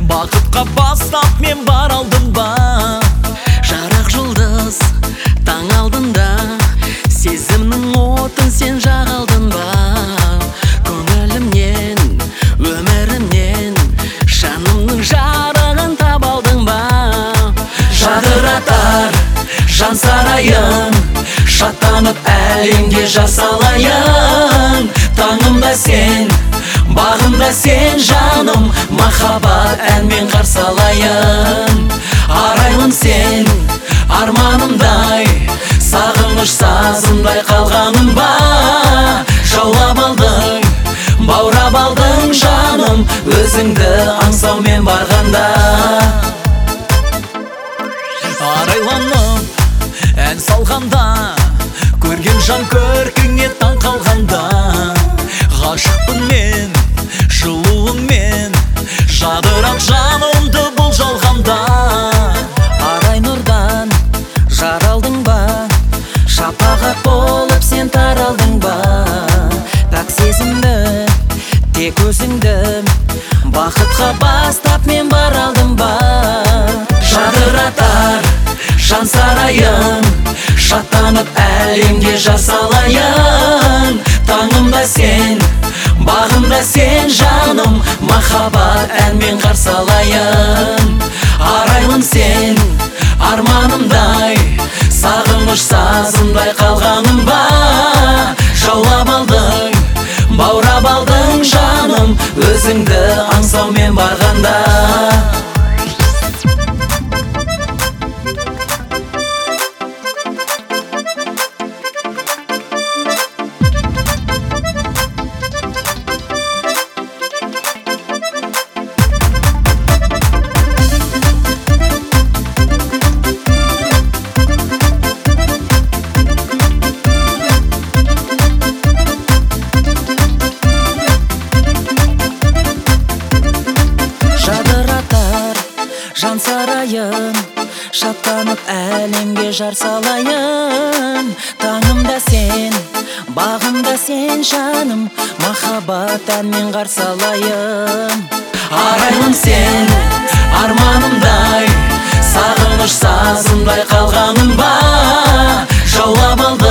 бақытқа бастап мен бар алдым ба? Жарық жұлдыз таң алдында, сезімнің отын сен жағалдың ба? Көңілімнен, өмірімнен, жанымның жарығын табалдың ба? Жадыратар жан сарайын, шаттанып әлемге жар салайын. Таңымда сен, бағымда сен жаным, махаббат әнмен қарсы алайын. Арайлым сен, арманымдай, сағыныш сазындай қалғаным ба? Жаулап алдың, баурап алдың жаным, өзіңді аңсаумен барғанда. Арайланып ән салғанда, көрген жан көркіңе таң қалғанда. Ғашықпын мен жылуыңмен, жадырап жанымды бұл жалғанда. Арай нұрдан жаралдың ба? Шапағат болып сен таралдың ба? Пәк сезімді тек өзіңді, бақытқа бастап мен бар алдым ба? Жадыратар жан сарайын, шаттанып әлемге жар салайын. Таңымда сен, бағымда сен жаным, махаббат әнмен қарсы алайын. Арайлым сен, арманымдай, сағыныш сазындай қалғаным ба? Жаулап алдың, баурап алдың жаным, өзіңді аңсаумен барғанда. Жан сарайын, шаттанып әлемге жар салайын. Таңымда сен, бағымда сен жаным, махаббат әнмен қарсы алайын. Арайлым сен, арманымдай, сағыныш сазындай қалғаным ба? Жаулап алдың